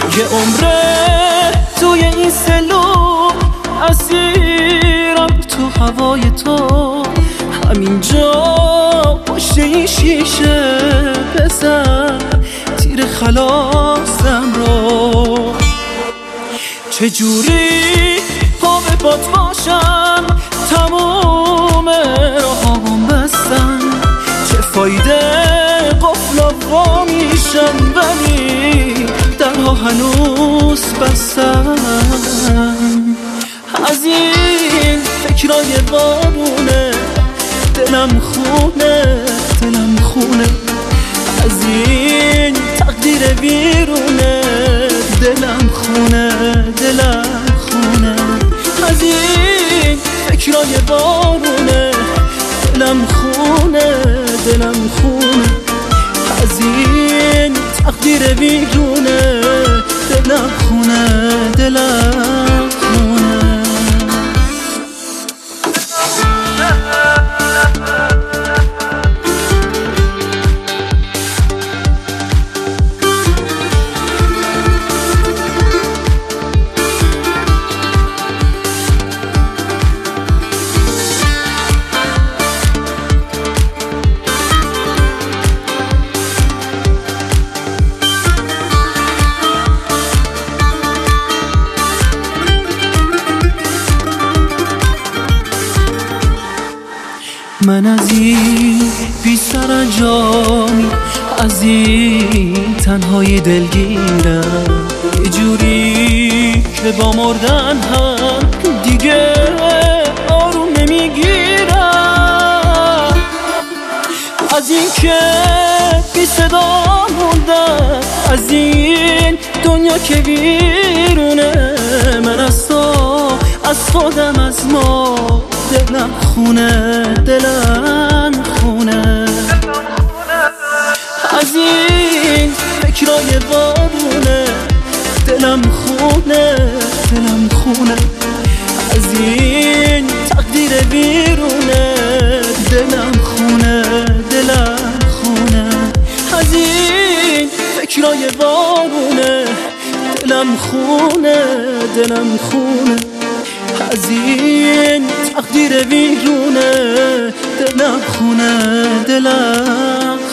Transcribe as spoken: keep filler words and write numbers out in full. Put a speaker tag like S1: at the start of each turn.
S1: یه عمره توی این سلو اسیرم تو هوای تو. همینجا پشت این شیشه بزن تیر خلاصم رو. چجوری پا به باد باشم تموم راهام بستن، چه فایده قفلا وا میشن ولی درها هنوز بستن. از این فکرای بارونه دلم خونه دلم خونه، از این تقدیر بیرونه دلم خونه دلم خونه، از این فکرای بارونه دلم خونه دلم خونه، از این تقدیر بیرونه دلم خونه دلم خونه. من از این بی سرانجامی، از این تنهای دلگیرم، یه جوری که با مردن هم دیگه آروم نمیگیرم. از این که بی صدا موندم، از این دنیا که بیرونه، من از تو از خودم از ما دلم خونه دلم خونه، از این فکرای بارونه دلم خونه دلم خونه، از این تقدیر بیرونه دلم خونه دلم خونه، از این فکرای بارونه دلم خونه دلم خونه، از این تقدیر بیرونه دلم خونه دلم